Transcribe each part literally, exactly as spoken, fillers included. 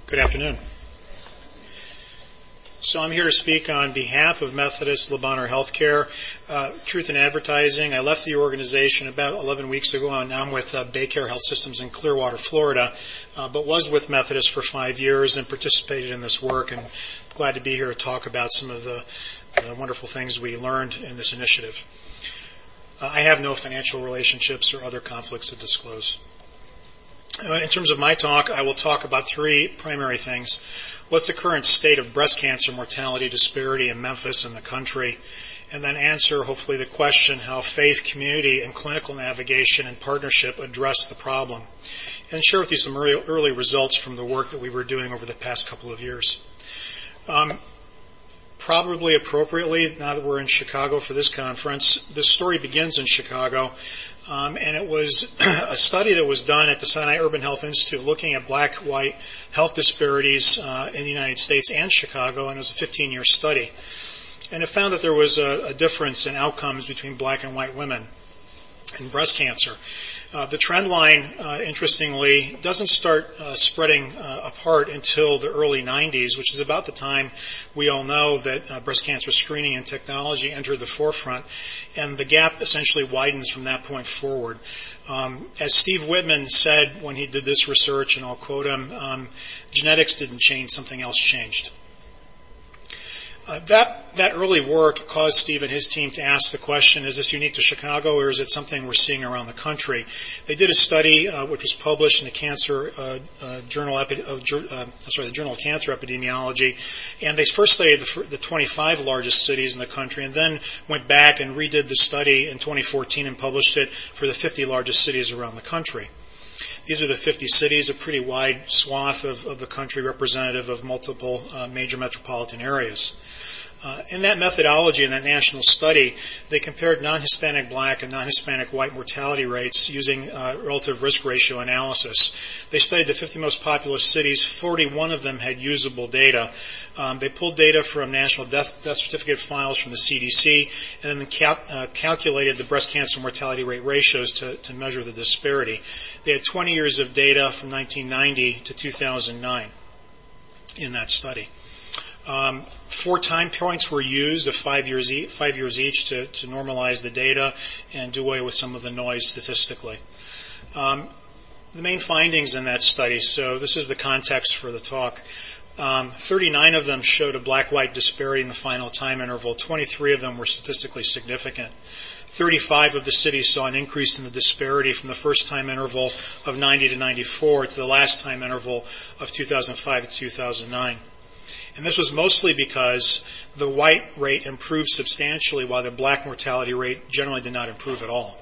Good afternoon. So I'm here to speak on behalf of Methodist Le Bonheur Healthcare, uh, Truth in Advertising. I left the organization about eleven weeks ago, and now I'm with uh, Baycare Health Systems in Clearwater, Florida, uh, but was with Methodist for five years and participated in this work, and glad to be here to talk about some of the, the wonderful things we learned in this initiative. Uh, I have no financial relationships or other conflicts to disclose. Uh, in terms of my talk, I will talk about three primary things. What's the current state of breast cancer mortality disparity in Memphis and the country? And then answer, hopefully, the question how faith, community, and clinical navigation and partnership address the problem. And share with you some early, early results from the work that we were doing over the past couple of years. Um, probably appropriately, now that we're in Chicago for this conference, this story begins in Chicago. Um, and it was a study that was done at the Sinai Urban Health Institute looking at black-white health disparities uh, in the United States and Chicago, and it was a fifteen-year study. And it found that there was a, a difference in outcomes between black and white women in breast cancer. Uh, the trend line, uh, interestingly, doesn't start uh, spreading uh, apart until the early nineties, which is about the time we all know that uh, breast cancer screening and technology entered the forefront, and the gap essentially widens from that point forward. Um, as Steve Whitman said when he did this research, and I'll quote him, um, genetics didn't change, something else changed. Uh, that that early work caused Steve and his team to ask the question, is this unique to Chicago or is it something we're seeing around the country? They did a study uh, which was published in the Cancer uh, uh, Journal, Epi- uh, uh, sorry, the Journal of Cancer Epidemiology, and they first studied the, the twenty-five largest cities in the country and then went back and redid the study in twenty fourteen and published it for the fifty largest cities around the country. These are the fifty cities, a pretty wide swath of, of the country representative of multiple uh, major metropolitan areas. Uh, in that methodology, in that national study, they compared non-Hispanic black and non-Hispanic white mortality rates using uh, relative risk ratio analysis. They studied the fifty most populous cities. forty-one of them had usable data. Um, they pulled data from national death, death certificate files from the C D C and then cap, uh, calculated the breast cancer mortality rate ratios to, to measure the disparity. They had twenty years of data from nineteen ninety to two thousand nine in that study. Um, four time points were used of five years, e- five years each to, to normalize the data and do away with some of the noise statistically. Um, the main findings in that study, so this is the context for the talk. Um, thirty-nine of them showed a black-white disparity in the final time interval. twenty-three of them were statistically significant. thirty-five of the cities saw an increase in the disparity from the first time interval of ninety to ninety-four to the last time interval of two thousand five to two thousand nine. And this was mostly because the white rate improved substantially while the black mortality rate generally did not improve at all.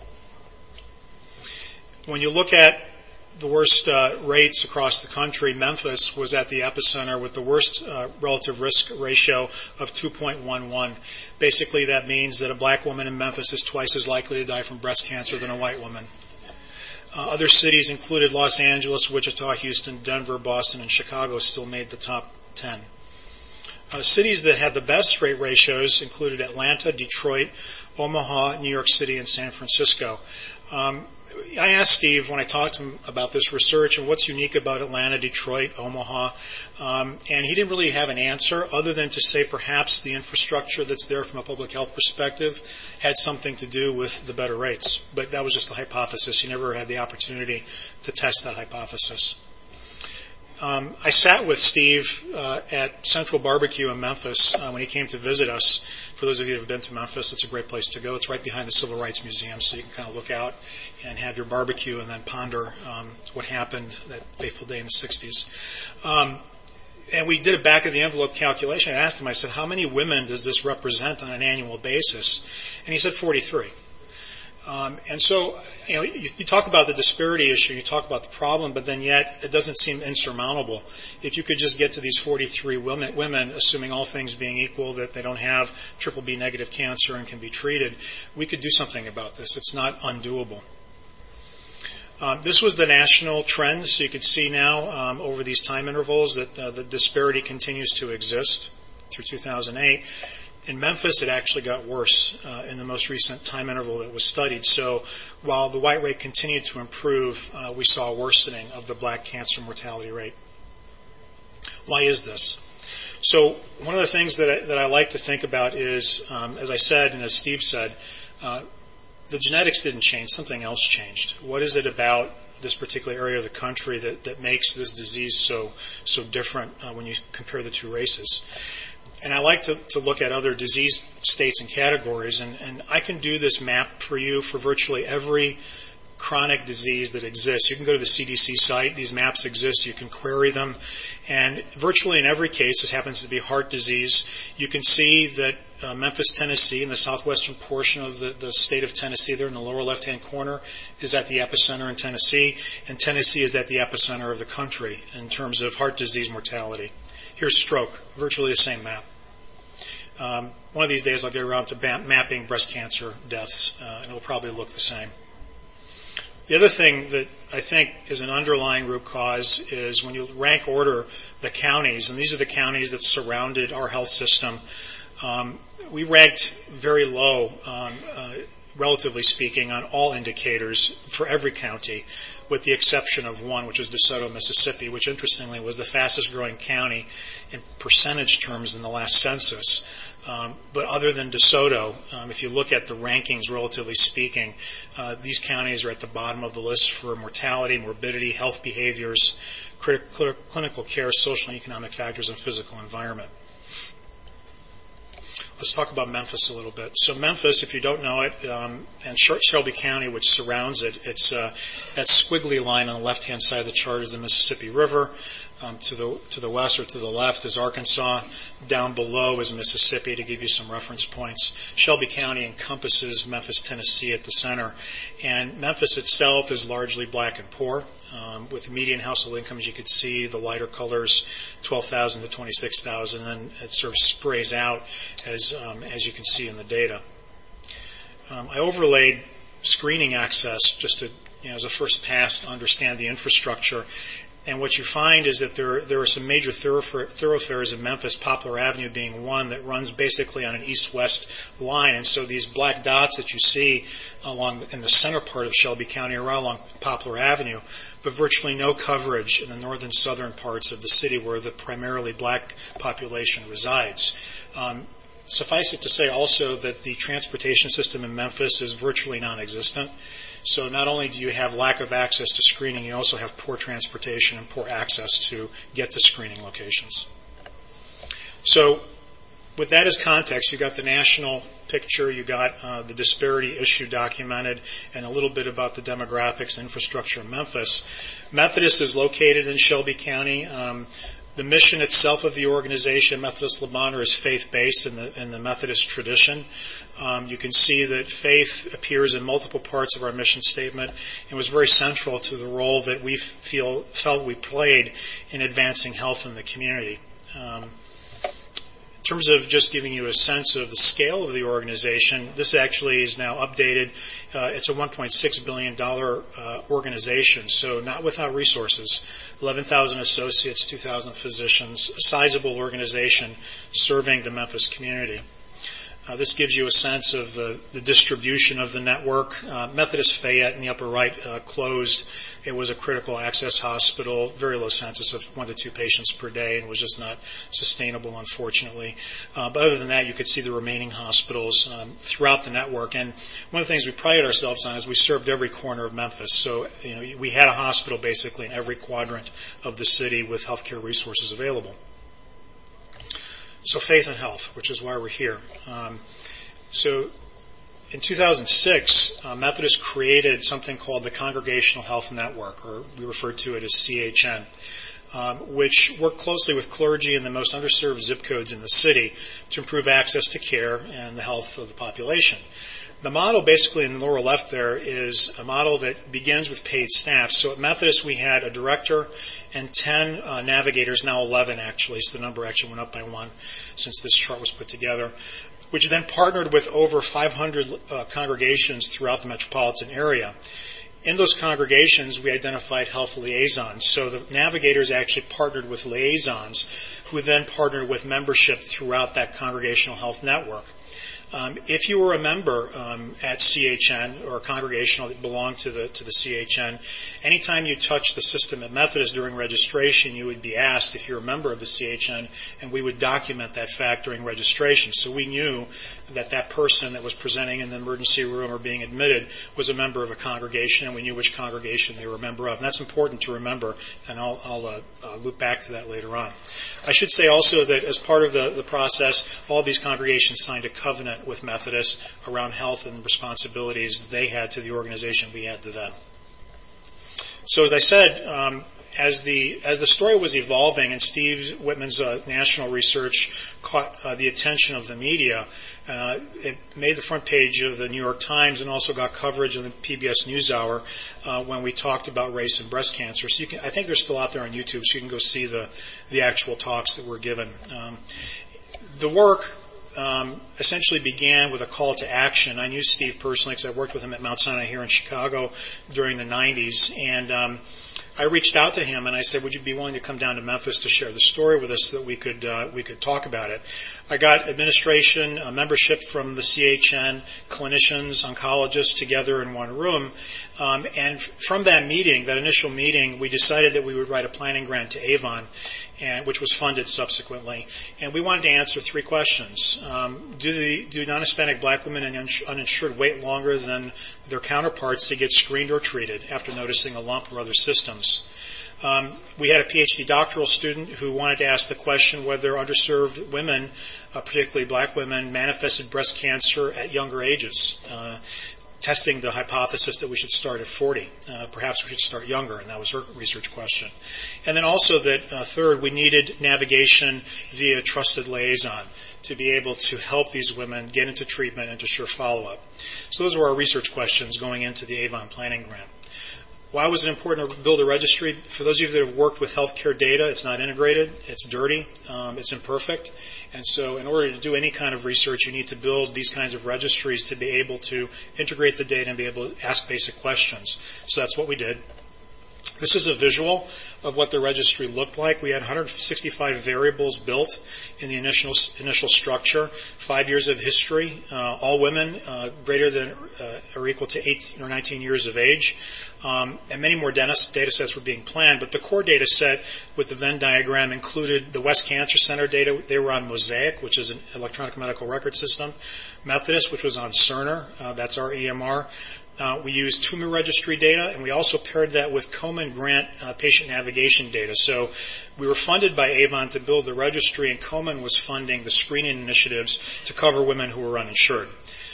When you look at the worst uh, rates across the country, Memphis was at the epicenter with the worst uh, relative risk ratio of two point one one. Basically, that means that a black woman in Memphis is twice as likely to die from breast cancer than a white woman. Uh, other cities included Los Angeles, Wichita, Houston, Denver, Boston, and Chicago still made the top ten. Uh, cities that had the best rate ratios included Atlanta, Detroit, Omaha, New York City, and San Francisco. Um, I asked Steve when I talked to him about this research and what's unique about Atlanta, Detroit, Omaha, um, and he didn't really have an answer other than to say perhaps the infrastructure that's there from a public health perspective had something to do with the better rates. But that was just a hypothesis. He never had the opportunity to test that hypothesis. Um, I sat with Steve uh, at Central Barbecue in Memphis uh, when he came to visit us. For those of you who have been to Memphis, it's a great place to go. It's right behind the Civil Rights Museum, so you can kind of look out and have your barbecue and then ponder um, what happened that fateful day in the sixties. Um, and we did a back-of-the-envelope calculation. I asked him, I said, how many women does this represent on an annual basis? And he said forty-three. Um, and so, you know, you, you talk about the disparity issue, you talk about the problem, but then yet it doesn't seem insurmountable. If you could just get to these forty-three women, women, assuming all things being equal, that they don't have triple B negative cancer and can be treated, we could do something about this. It's not undoable. Um, this was the national trend, so you could see now um, over these time intervals that uh, the disparity continues to exist through two thousand eight. In Memphis, it actually got worse uh, in the most recent time interval that was studied. So while the white rate continued to improve, uh, we saw a worsening of the black cancer mortality rate. Why is this? So one of the things that I, that I like to think about is, um, as I said and as Steve said, uh, the genetics didn't change, something else changed. What is it about this particular area of the country that, that makes this disease so so different uh, when you compare the two races? And I like to, to look at other disease states and categories, and, and I can do this map for you for virtually every chronic disease that exists. You can go to the C D C site. These maps exist. You can query them. And virtually in every case, this happens to be heart disease, you can see that uh, Memphis, Tennessee, in the southwestern portion of the, the state of Tennessee, there in the lower left-hand corner, is at the epicenter in Tennessee. And Tennessee is at the epicenter of the country in terms of heart disease mortality. Here's stroke, virtually the same map. Um, one of these days I'll get around to ba- mapping breast cancer deaths, uh, and it'll probably look the same. The other thing that I think is an underlying root cause is when you rank order the counties, and these are the counties that surrounded our health system, um, we ranked very low, um, uh, relatively speaking, on all indicators for every county, with the exception of one, which was DeSoto, Mississippi, which interestingly was the fastest growing county in percentage terms in the last census. Um, but other than DeSoto, um, if you look at the rankings, relatively speaking, uh, these counties are at the bottom of the list for mortality, morbidity, health behaviors, crit- cl- clinical care, social and economic factors, and physical environment. Let's talk about Memphis a little bit. So Memphis, if you don't know it, um, and Shelby County, which surrounds it, it's uh, that squiggly line on the left-hand side of the chart is the Mississippi River. Um, to the to the west or to the left is Arkansas. Down below is Mississippi, to give you some reference points. Shelby County encompasses Memphis, Tennessee at the center. And Memphis itself is largely black and poor. Um, with median household incomes, you could see the lighter colors, twelve thousand to twenty-six thousand, and it sort of sprays out as um, as you can see in the data. Um, I overlaid screening access just to, you know, as a first pass to understand the infrastructure. And what you find is that there, there are some major thoroughfare, thoroughfares in Memphis, Poplar Avenue being one, that runs basically on an east-west line. And so these black dots that you see along in the center part of Shelby County are all along Poplar Avenue, but virtually no coverage in the northern southern parts of the city where the primarily black population resides. Um, suffice it to say also that the transportation system in Memphis is virtually non-existent. So not only do you have lack of access to screening, you also have poor transportation and poor access to get to screening locations. So with that as context, you got the national picture, you got uh, the disparity issue documented, and a little bit about the demographics and infrastructure in Memphis. Methodist is located in Shelby County. Um, The mission itself of the organization, Methodist Le Bonheur, is faith-based in the, in the Methodist tradition. Um, you can see that faith appears in multiple parts of our mission statement and was very central to the role that we feel felt we played in advancing health in the community. Um, in terms of just giving you a sense of the scale of the organization, this actually is now updated. Uh, it's a one point six billion dollars uh, organization, so not without resources. eleven thousand associates, two thousand physicians, a sizable organization serving the Memphis community. Uh, this gives you a sense of the, the distribution of the network. Uh, Methodist Fayette in the upper right uh, closed. It was a critical access hospital, very low census of one to two patients per day, and was just not sustainable, unfortunately. Uh, but other than that, you could see the remaining hospitals um, throughout the network. And one of the things we prided ourselves on is we served every corner of Memphis. So, you know, we had a hospital basically in every quadrant of the city with healthcare resources available. So faith and health, which is why we're here. Um, so in two thousand six, uh, Methodist created something called the Congregational Health Network, or we refer to it as C H N, um, which worked closely with clergy in the most underserved zip codes in the city to improve access to care and the health of the population. The model basically in the lower left there is a model that begins with paid staff. So at Methodist we had a director and ten uh, navigators, now eleven actually, so the number actually went up by one since this chart was put together, which then partnered with over five hundred uh, congregations throughout the metropolitan area. In those congregations, we identified health liaisons. So the navigators actually partnered with liaisons who then partnered with membership throughout that congregational health network. Um, if you were a member um, at C H N or a congregational that belonged to the to the C H N, anytime you touched the system at Methodist during registration, you would be asked if you're a member of the C H N, and we would document that fact during registration. So we knew that that person that was presenting in the emergency room or being admitted was a member of a congregation, and we knew which congregation they were a member of. And that's important to remember, and I'll, I'll uh, uh, loop back to that later on. I should say also that as part of the, the process, all these congregations signed a covenant with Methodist around health and responsibilities they had to the organization, we had to them. So as I said, um, as the as the story was evolving and Steve Whitman's uh, national research caught uh, the attention of the media, uh, it made the front page of the New York Times and also got coverage in the P B S NewsHour uh, when we talked about race and breast cancer. So you can, I think they're still out there on YouTube, so you can go see the the actual talks that were given. Um, the work Um, essentially began with a call to action. I knew Steve personally because I worked with him at Mount Sinai here in Chicago during the nineties, and um, I reached out to him and I said, would you be willing to come down to Memphis to share the story with us so that we could uh, we could talk about it? I got administration, uh, membership from the C H N, clinicians, oncologists together in one room, um, and from that meeting, that initial meeting, we decided that we would write a planning grant to Avon, and which was funded subsequently. And we wanted to answer three questions. Um, do the, do non-Hispanic black women and uninsured wait longer than their counterparts to get screened or treated after noticing a lump or other symptoms? Um, we had a PhD doctoral student who wanted to ask the question whether underserved women, uh, particularly black women, manifested breast cancer at younger ages. Uh, testing the hypothesis that we should start at forty. Uh, perhaps we should start younger, and that was her research question. And then also that, uh, third, we needed navigation via trusted liaison to be able to help these women get into treatment and to sure follow-up. So those were our research questions going into the Avon Planning Grant. Why was it important to build a registry? For those of you that have worked with healthcare data, it's not integrated, it's dirty, um, it's imperfect. And so in order to do any kind of research, you need to build these kinds of registries to be able to integrate the data and be able to ask basic questions. So that's what we did. This is a visual of what the registry looked like. We had one hundred sixty-five variables built in the initial initial structure, five years of history, uh, all women uh, greater than uh, or equal to eighteen or nineteen years of age, um, and many more data sets were being planned. But the core data set with the Venn diagram included the West Cancer Center data. They were on Mosaic, which is an electronic medical record system, Methodist, which was on Cerner, uh, that's our E M R. Uh, we used tumor registry data, and we also paired that with Komen grant uh, patient navigation data. So we were funded by Avon to build the registry, and Komen was funding the screening initiatives to cover women who were uninsured.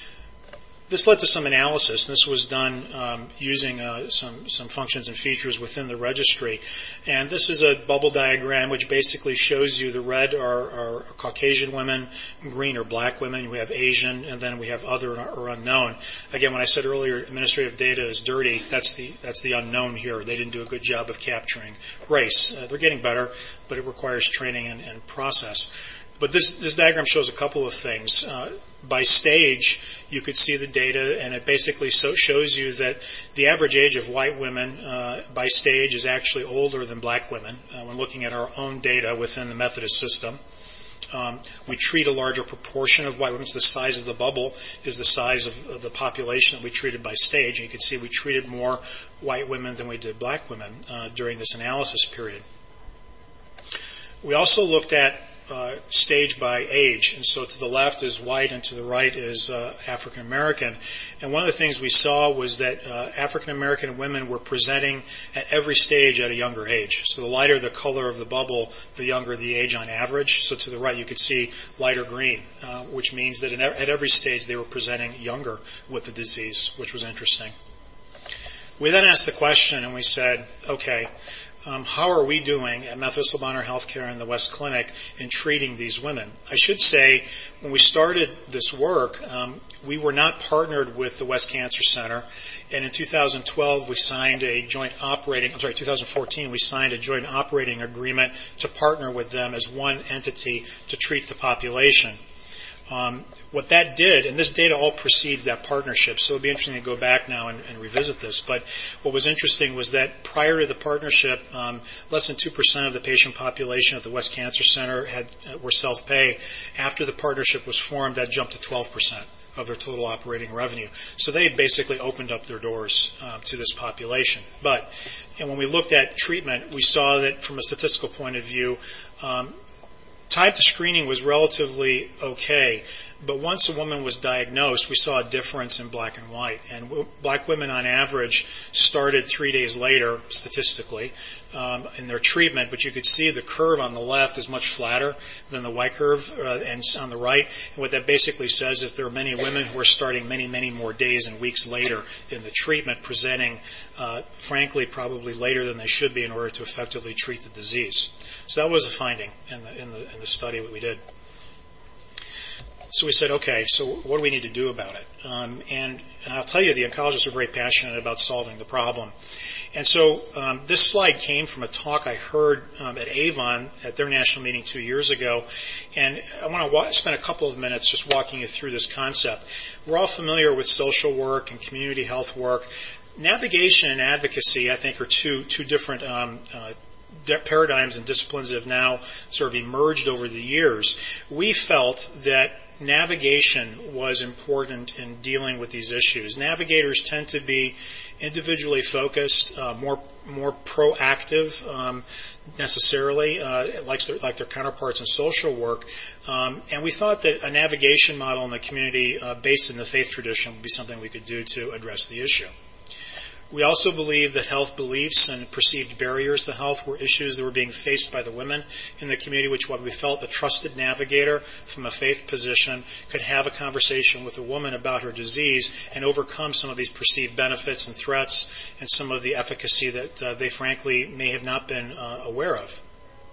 This led to some analysis, and this was done um, using uh, some, some functions and features within the registry. And this is a bubble diagram which basically shows you the red are, are Caucasian women, green are black women, we have Asian, and then we have other or unknown. Again, when I said earlier administrative data is dirty, that's the, that's the unknown here. They didn't do a good job of capturing race. Uh, they're getting better, but it requires training and, and process. But this, this diagram shows a couple of things. Uh, by stage, you could see the data, and it basically so shows you that the average age of white women uh, by stage is actually older than black women uh, when looking at our own data within the Methodist system. Um, we treat a larger proportion of white women. So the size of the bubble is the size of, of the population that we treated by stage. And you can see we treated more white women than we did black women uh, during this analysis period. We also looked at Uh, stage by age, and so to the left is white and to the right is uh, African American. And one of the things we saw was that uh, African American women were presenting at every stage at a younger age. So the lighter the color of the bubble, the younger the age on average. So to the right you could see lighter green, uh, which means that in, at every stage they were presenting younger with the disease, which was interesting. We then asked the question and we said, okay, Um, how are we doing at Methodist Le Bonheur Healthcare in the West Clinic in treating these women? I should say, when we started this work, um, we were not partnered with the West Cancer Center, and in two thousand twelve we signed a joint operating, I'm sorry, two thousand fourteen we signed a joint operating agreement to partner with them as one entity to treat the population. Um, what that did, and this data all precedes that partnership, so it would be interesting to go back now and, and revisit this, but what was interesting was that prior to the partnership, um, less than two percent of the patient population at the West Cancer Center had uh, were self-pay. After the partnership was formed, that jumped to twelve percent of their total operating revenue. So they basically opened up their doors uh, to this population. But, and when we looked at treatment, we saw that from a statistical point of view, um, time to screening was relatively okay, but once a woman was diagnosed, we saw a difference in black and white. And w- black women, on average, started three days later, statistically, um, in their treatment. But you could see the curve on the left is much flatter than the white curve, uh, and on the right. And what that basically says is there are many women who are starting many, many more days and weeks later in the treatment, presenting, uh, frankly, probably later than they should be in order to effectively treat the disease. So that was a finding in the in the in the study that we did. So we said, okay, so what do we need to do about it? Um, and, and I'll tell you, the oncologists are very passionate about solving the problem. And so um, this slide came from a talk I heard um, at Avon at their national meeting two years ago. And I want to wa- spend a couple of minutes just walking you through this concept. We're all familiar with social work and community health work. Navigation and advocacy, I think, are two two different um, uh, paradigms and disciplines that have now sort of emerged over the years. We felt that navigation was important in dealing with these issues. Navigators tend to be individually focused, uh, more more proactive um, necessarily, uh, like, their, like their counterparts in social work. Um, and we thought that a navigation model in the community uh, based in the faith tradition would be something we could do to address the issue. We also believe that health beliefs and perceived barriers to health were issues that were being faced by the women in the community, which what we felt a trusted navigator from a faith position could have a conversation with a woman about her disease and overcome some of these perceived benefits and threats and some of the efficacy that uh, they frankly may have not been uh, aware of.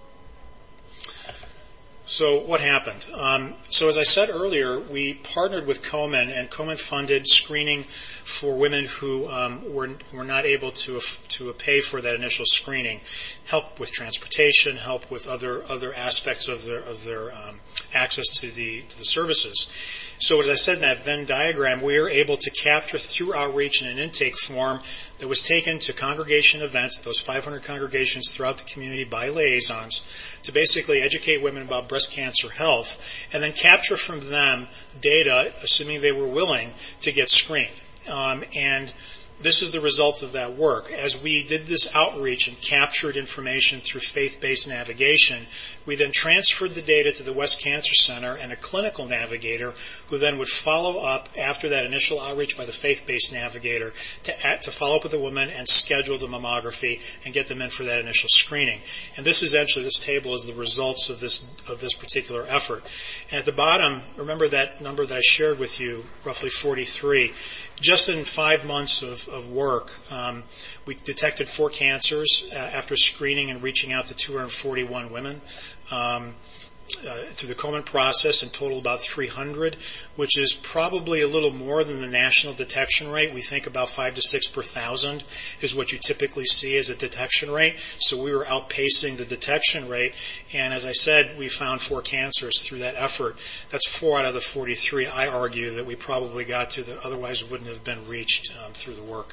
So what happened? Um, so as I said earlier, we partnered with Komen, and Komen funded screening for women who um, were were not able to to pay for that initial screening, help with transportation, help with other other aspects of their of their um, access to the to the services. So as I said in that Venn diagram, we were able to capture through outreach and an intake form that was taken to congregation events, those five hundred congregations throughout the community by liaisons, to basically educate women about breast cancer health, and then capture from them data, assuming they were willing, to get screened. Um, and this is the result of that work. As we did this outreach and captured information through faith-based navigation, we then transferred the data to the West Cancer Center and a clinical navigator who then would follow up after that initial outreach by the faith-based navigator to act, to follow up with a woman and schedule the mammography and get them in for that initial screening. And this is actually, this table is the results of this of this particular effort. And at the bottom, remember that number that I shared with you, roughly forty-three. Just in five months of, of work, um, we detected four cancers uh, after screening and reaching out to two hundred forty-one women um, uh, through the Komen process, in total about three hundred, which is probably a little more than the national detection rate. We think about five to six per thousand is what you typically see as a detection rate. So we were outpacing the detection rate, and as I said, we found four cancers through that effort. That's four out of the forty-three, I argue, that we probably got to that otherwise wouldn't have been reached um, through the work.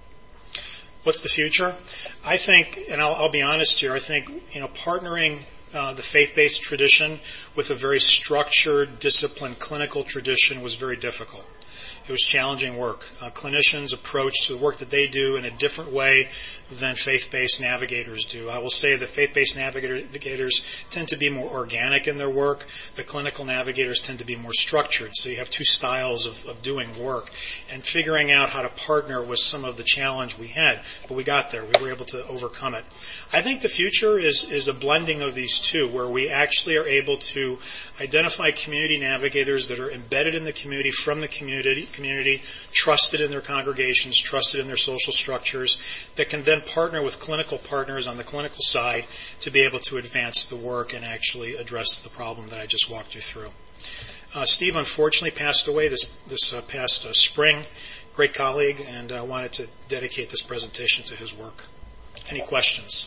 What's the future? I think, and I'll, I'll be honest here, I think, you know, partnering Uh, the faith-based tradition with a very structured, disciplined clinical tradition was very difficult. It was challenging work. Uh, clinicians approach the work that they do in a different way than faith-based navigators do. I will say that faith-based navigators tend to be more organic in their work. The clinical navigators tend to be more structured. So you have two styles of, of doing work. And figuring out how to partner was some of the challenge we had. But we got there. We were able to overcome it. I think the future is, is a blending of these two, where we actually are able to identify community navigators that are embedded in the community, from the community, community, trusted in their congregations, trusted in their social structures, that can then partner with clinical partners on the clinical side to be able to advance the work and actually address the problem that I just walked you through. Uh, Steve unfortunately passed away this, this uh, past uh, spring. Great colleague, and I uh, wanted to dedicate this presentation to his work. Any questions?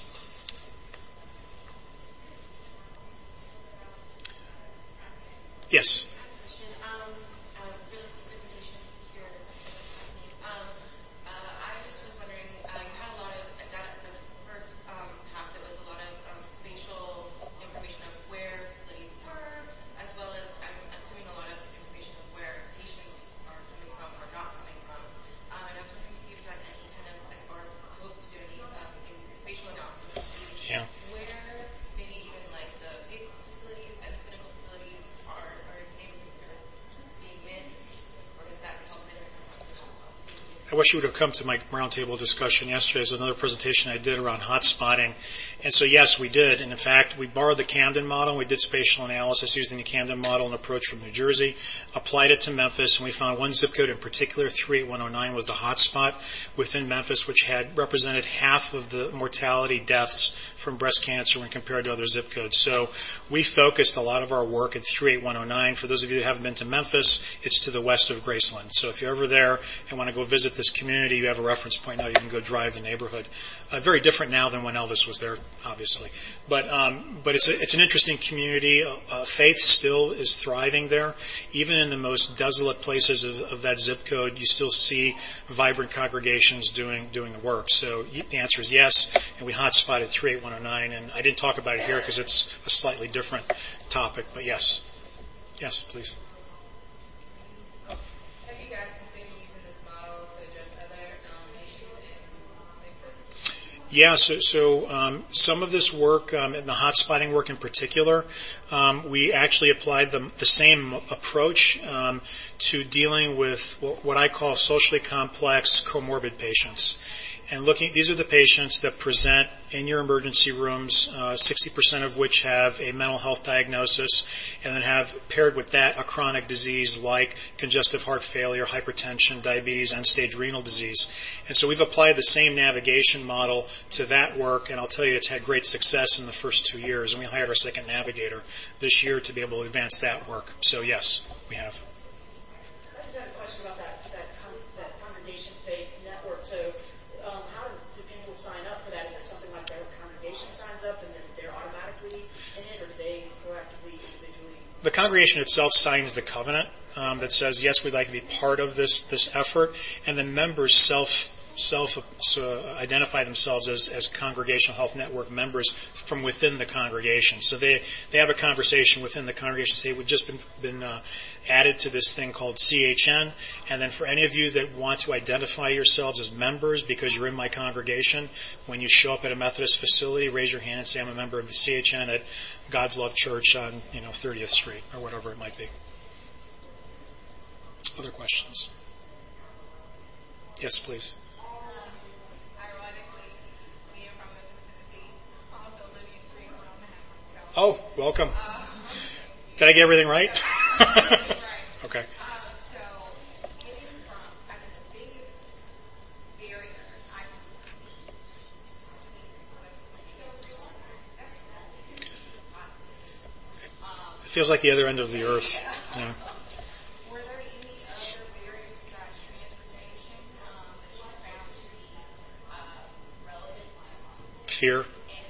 Yes. I wish you would have come to my roundtable discussion yesterday. There's another presentation I did around hotspotting. And so, yes, we did. And in fact, we borrowed the Camden model. We did spatial analysis using the Camden model and approach from New Jersey, applied it to Memphis, and we found one zip code in particular, three eight one oh nine, was the hotspot within Memphis, which had represented half of the mortality deaths from breast cancer when compared to other zip codes. So we focused a lot of our work at three eight one oh nine. For those of you that haven't been to Memphis, it's to the west of Graceland. So if you're ever there and want to go visit this community, you have a reference point now. You can go drive the neighborhood. Uh, very different now than when Elvis was there, obviously. But um, but it's a, it's an interesting community. Uh, uh, faith still is thriving there. Even in the most desolate places of, of that zip code, you still see vibrant congregations doing doing the work. So the answer is yes. And we hotspotted three eight one oh nine. And I didn't talk about it here because it's a slightly different topic. But yes, yes, please. Yeah, so, so um, some of this work, um, in the hotspotting work in particular, um, we actually applied the, the same approach um, to dealing with what, what I call socially complex comorbid patients. And looking, these are the patients that present in your emergency rooms, uh, sixty percent of which have a mental health diagnosis, and then have paired with that a chronic disease like congestive heart failure, hypertension, diabetes, end-stage renal disease. And so we've applied the same navigation model to that work, and I'll tell you it's had great success in the first two years. And we hired our second navigator this year to be able to advance that work. So yes, we have. I just have a question about that, that, con- that congregation faith network. So Um, how do people sign up for that? Is it something like their congregation signs up and then they're automatically in it, or do they proactively, individually? The congregation itself signs the covenant um, that says, yes, we'd like to be part of this this effort, and the members self self uh, identify themselves as, as Congregational Health Network members from within the congregation. So they, they have a conversation within the congregation, say we've just been, been uh, added to this thing called C H N. And then for any of you that want to identify yourselves as members because you're in my congregation, when you show up at a Methodist facility, raise your hand and say I'm a member of the C H N at God's Love Church on, you know, thirtieth Street or whatever it might be. Other questions? Yes, please. Oh, welcome. Did I get everything right? Okay. So, getting from, I mean, the biggest barrier I can see to being requested when you go through that's um, It feels like the other end of the earth. Yeah. Were there any other barriers besides transportation um, that you found to be uh, relevant? Fear.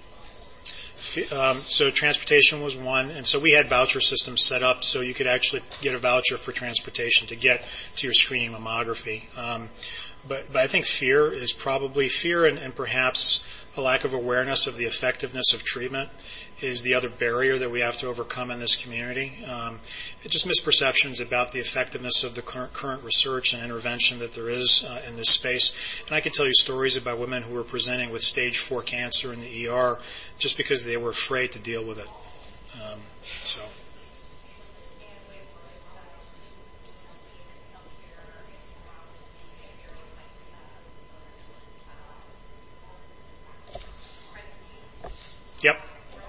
Um, so transportation was one, and so we had voucher systems set up so you could actually get a voucher for transportation to get to your screening mammography. Um, but, but I think fear is probably fear and, and perhaps a lack of awareness of the effectiveness of treatment is the other barrier that we have to overcome in this community. Um, it's just misperceptions about the effectiveness of the current, current research and intervention that there is uh, in this space. And I can tell you stories about women who were presenting with stage four cancer in the E R just because they were afraid to deal with it. Um, so. Yep.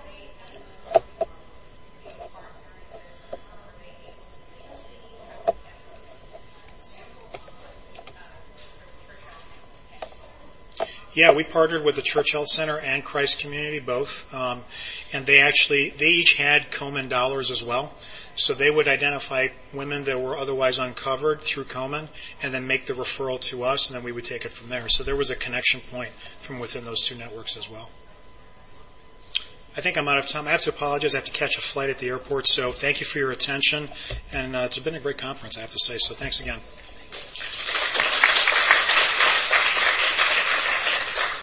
Yeah, we partnered with the Church Health Center and Christ Community, both, um, and they actually they each had Komen dollars as well. So they would identify women that were otherwise uncovered through Komen, and then make the referral to us, and then we would take it from there. So there was a connection point from within those two networks as well. I think I'm out of time. I have to apologize. I have to catch a flight at the airport. So thank you for your attention, and uh, it's been a great conference, I have to say. So thanks again.